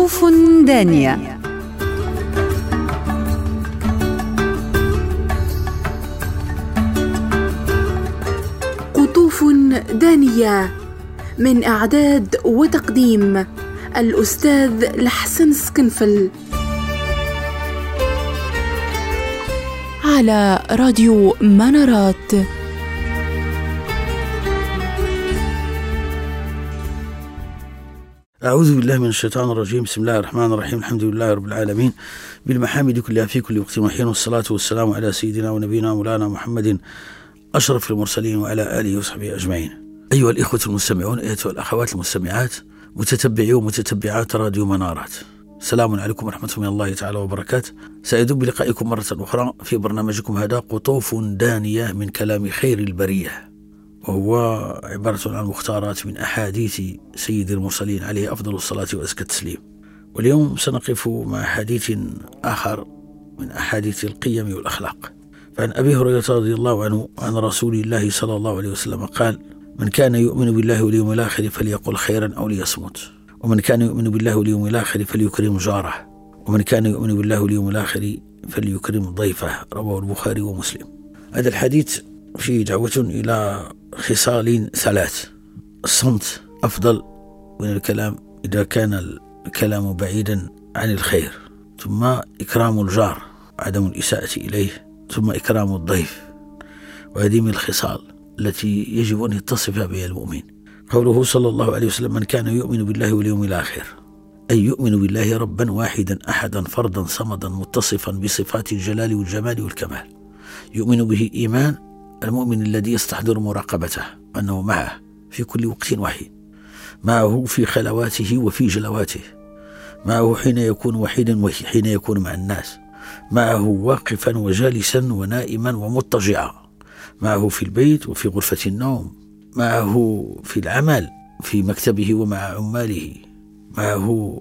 قطوف دانية. قطوف دانية، من إعداد وتقديم الأستاذ لحسن سكنفل، على راديو منارات. أعوذ بالله من الشيطان الرجيم. بسم الله الرحمن الرحيم. الحمد لله رب العالمين، بالمحامد كلها في كل وقت وحين، والصلاة والسلام على سيدنا ونبينا مولانا محمد أشرف المرسلين وعلى آله وصحبه أجمعين. أيها الإخوة المستمعون، أيها الأخوات المستمعات، متتبعي ومتتبعات راديو منارات، السلام عليكم ورحمة من الله تعالى وبركاته. سعيد بلقائكم مرة أخرى في برنامجكم هذا قطوف دانية من كلام خير البرية، وهو عبارة عن مختارات من أحاديث سيد المرسلين عليه أفضل الصلاة وأزكى التسليم. واليوم سنقف مع حديث آخر من أحاديث القيم والأخلاق. فعن أبي هريرة رضي الله عنه عن رسول الله صلى الله عليه وسلم قال: من كان يؤمن بالله واليوم الآخر فليقل خيرا أو ليصمت، ومن كان يؤمن بالله واليوم الآخر فليكرم جاره، ومن كان يؤمن بالله واليوم الآخر فليكرم ضيفه. رواه البخاري ومسلم. هذا الحديث فيه دعوة إلى خصال ثلاث: الصمت أفضل من الكلام إذا كان الكلام بعيدا عن الخير، ثم إكرام الجار عدم الإساءة إليه، ثم إكرام الضيف. وهذه من الخصال التي يجب أن يتصف بها المؤمن. قوله صلى الله عليه وسلم: من كان يؤمن بالله واليوم الآخر، أي يؤمن بالله ربا واحدا أحدا فردا صمدا متصفا بصفات الجلال والجمال والكمال. يؤمن به إيمان المؤمن الذي يستحضر مراقبته، أنه معه في كل وقت وحين، معه في خلواته وفي جلواته، معه حين يكون وحيدا وحين يكون مع الناس، معه واقفا وجالسا ونائما ومضطجعا، معه في البيت وفي غرفة النوم، معه في العمل في مكتبه ومع عماله، معه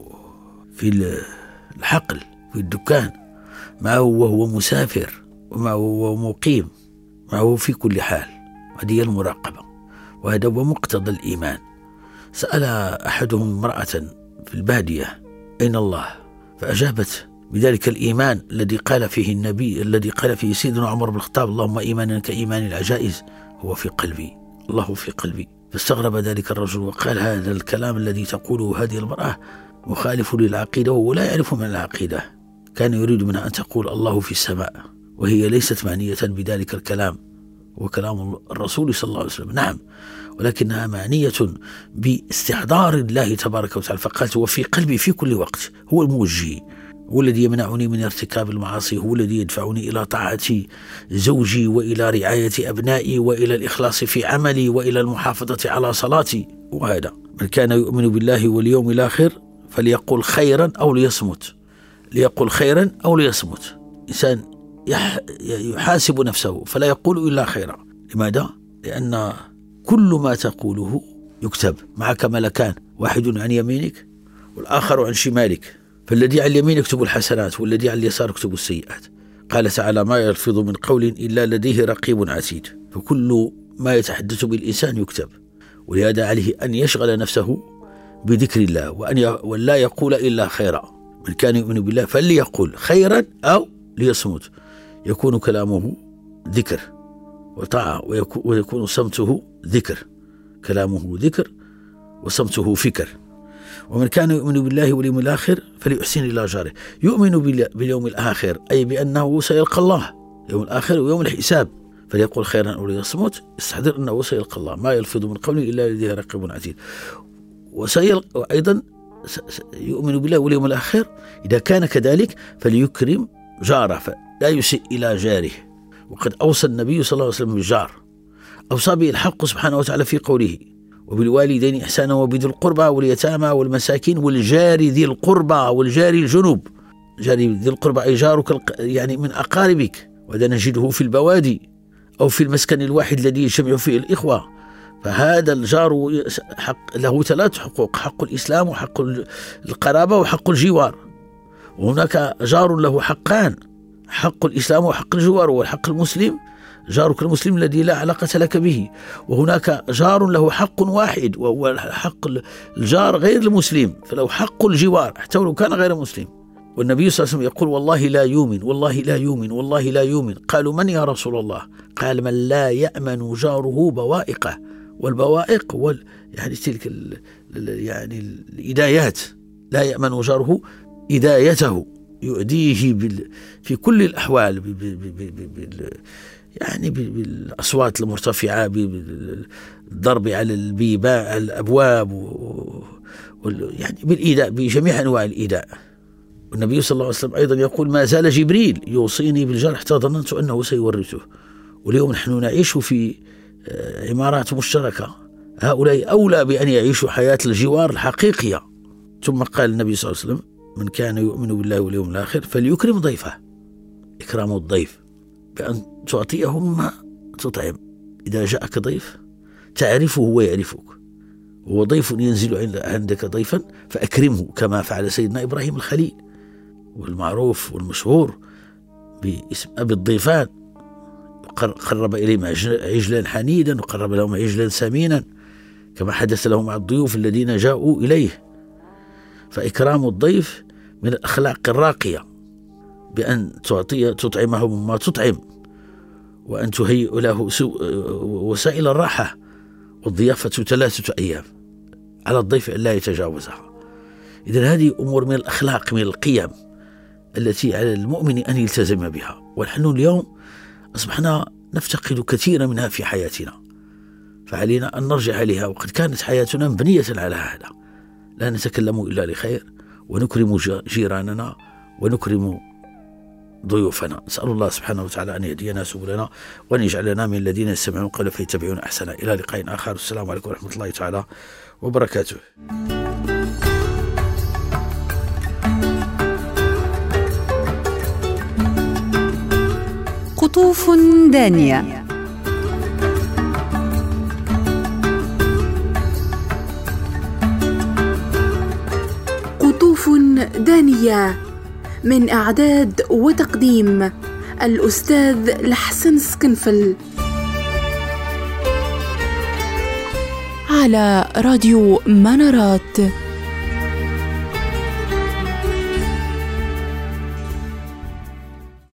في الحقل في الدكان، معه وهو مسافر، ومعه وهو مقيم، معه في كل حال. هذه المراقبة، وهذا هو مقتضى الإيمان. سأل أحدهم امرأة في البادية: أين الله؟ فأجابت بذلك الإيمان الذي قال فيه النبي، الذي قال فيه سيدنا عمر بن الخطاب: اللهم إيمانا كإيمان العجائز، هو في قلبي، الله في قلبي. فاستغرب ذلك الرجل وقال: هذا الكلام الذي تقوله هذه المرأة مخالف للعقيدة، وهو لا يعرف من العقيدة. كان يريد منها أن تقول الله في السماء، وهي ليست معنية بذلك الكلام، وكلام الرسول صلى الله عليه وسلم نعم، ولكنها معنية باستحضار الله تبارك وتعالى. فقالت: وفي قلبي في كل وقت، هو الموجه، هو الذي يمنعني من ارتكاب المعاصي، هو الذي يدفعني إلى طاعة زوجي وإلى رعاية أبنائي وإلى الإخلاص في عملي وإلى المحافظة على صلاتي. وهذا من كان يؤمن بالله واليوم الآخر فليقل خيرا أو ليصمت. ليقل خيرا أو ليصمت. إنسان يحاسب نفسه فلا يقول إلا خيرا. لماذا؟ لأن كل ما تقوله يكتب. معك ملكان، واحد عن يمينك والآخر عن شمالك، فالذي على اليمين يكتب الحسنات والذي على اليسار يكتب السيئات. قال تعالى: ما يلفظ من قول إلا لديه رقيب عتيد. فكل ما يتحدث بالإنسان يكتب، ولهذا عليه أن يشغل نفسه بذكر الله وأن لا يقول إلا خيرا. من كان يؤمن بالله فليقول خيرا أو ليصمت. يكون كلامه ذكر وطاعة، ويكون صمته ذكر. كلامه ذكر وصمته فكر. ومن كان يؤمن بالله واليوم الآخر فليحسن إلى جاره. يؤمن باليوم الآخر أي بأنه سيلقى الله، يوم الآخر ويوم الحساب. فليقول خيرا أو ليصمت، استحضر أنه سيلقى الله. ما يلفظ من قول إلا لديه رقيب عتيد. وأيضا يؤمن بالله واليوم الآخر إذا كان كذلك فليكرم جاره، فلا يسيء إلى جاره. وقد أوصى النبي صلى الله عليه وسلم بالجار، أوصى به الحق سبحانه وتعالى في قوله: وبالوالدين إحسانا وبذي القربى واليتامى والمساكين والجار ذي القربى والجار الجنوب. جار ذي القربى أي جارك يعني من أقاربك، وهذا نجده في البوادي أو في المسكن الواحد الذي يجتمع فيه الإخوة. فهذا الجار له ثلاث حقوق: حق الإسلام وحق القرابة وحق الجوار. وهناك جار له حقان: حق الإسلام وحق الجوار. والحق المسلم جارك المسلم الذي لا علاقة لك به، وهناك جار له حق واحد وهو حق الجار غير المسلم، فله حق الجوار حتى لو كان غير مسلم. والنبي صلى الله عليه وسلم يقول والله لا يؤمن، والله لا يؤمن، والله لا يؤمن. قالوا من يا رسول الله؟ قال من لا يأمن جاره بوائقه. والبوائق يعني تلك يعني الإدايات، لا يأمن جاره إدايته، يؤديه في كل الأحوال يعني بالأصوات المرتفعة، بالضرب على البيبان على الأبواب، يعني بالإيذاء بجميع أنواع الإيذاء. والنبي صلى الله عليه وسلم أيضا يقول ما زال جبريل يوصيني بالجار حتى ظننت أنه سيورثه. واليوم نحن نعيش في عمارات مشتركة، هؤلاء أولى بأن يعيشوا حياة الجوار الحقيقية. ثم قال النبي صلى الله عليه وسلم من كان يؤمن بالله واليوم الآخر فليكرم ضيفه. إكرام الضيف بأن تعطيه ما تطعم. إذا جاءك ضيف تعرفه ويعرفك، هو ضيف ينزل عندك ضيفا فأكرمه كما فعل سيدنا إبراهيم الخليل، والمعروف والمشهور باسم أبي الضيفان. قرب إليهم عجلا حنيدا وقرب لهم عجلا سمينا كما حدث لهم مع الضيوف الذين جاءوا إليه. فإكرام الضيف من الأخلاق الراقية، بأن تطعمه مما تطعم، وأن تهيئ له وسائل الراحة. والضيافة 3 أيام على الضيف أن لا يتجاوزها. إذن هذه أمور من الأخلاق، من القيم التي على المؤمن أن يلتزم بها. ونحن اليوم أصبحنا نفتقد كثيرا منها في حياتنا، فعلينا أن نرجع إليها. وقد كانت حياتنا مبنية على هذا، لا نتكلم إلا لخير، ونكرم جيراننا ونكرم ضيوفنا. نسأل الله سبحانه وتعالى أن يهدينا سبلنا، وأن يجعلنا من الذين يستمعون القول فيتبعون أحسنه. إلى لقاء آخر، السلام عليكم ورحمة الله تعالى وبركاته. قطوف دانية. قطوف دانية من إعداد وتقديم الأستاذ لحسن سكنفل، على راديو منارات.